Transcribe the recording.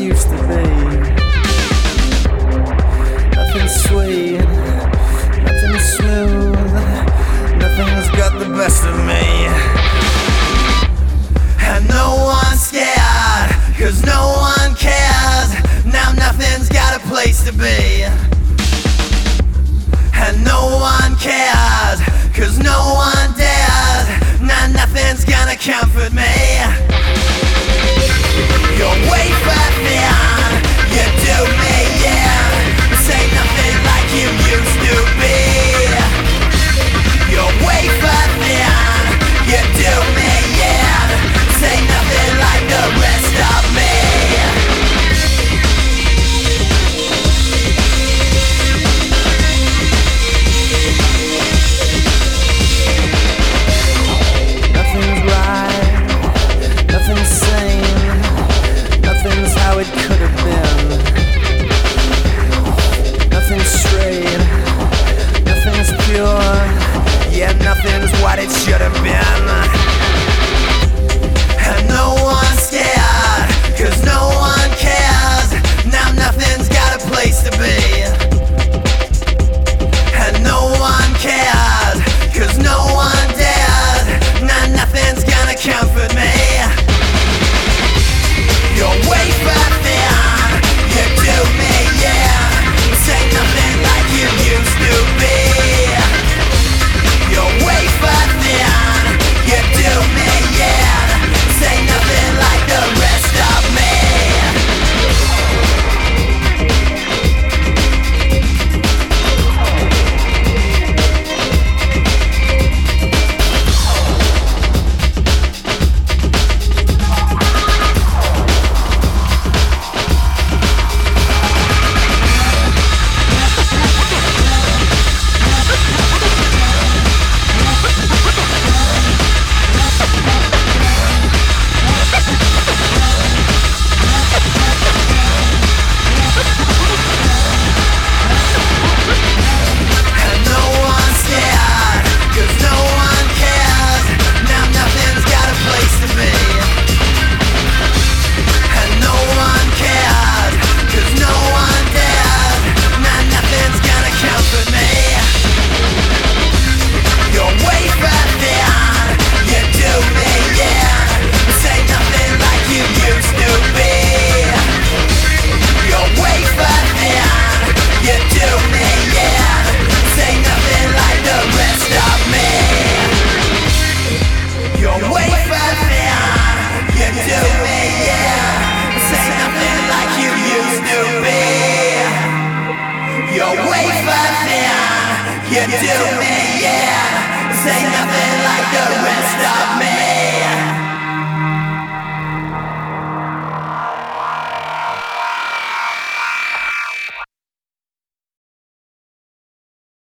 used to be. Nothing sweet, nothing smooth, nothing's got the best of me. And no one's scared, 'cause no one cares. Now nothing's got a place to be. And no one cares, 'cause no one dares. Now nothing's gonna comfort me. You're way far beyond, you do me, yeah. This ain't nothing like you used to be. You're way far beyond, you do me, yeah. This ain't nothing like the rest of me. Nothing's right, nothing's sane, nothing's how it could have been. Nothing's straight, nothing's pure, yeah, nothing's what it should have been. And no one's scared, 'cause no one cares. Now nothing's got a place to be. And no one cares, 'cause no one dares. Now nothing's gonna comfort me. You're way far beyond, you do me, yeah. This ain't nothing like you used to be. You're way far beyond, you do me, yeah. This ain't nothing like the rest of me. You're way far beyond, you do me, yeah. This ain't nothing like the rest of me.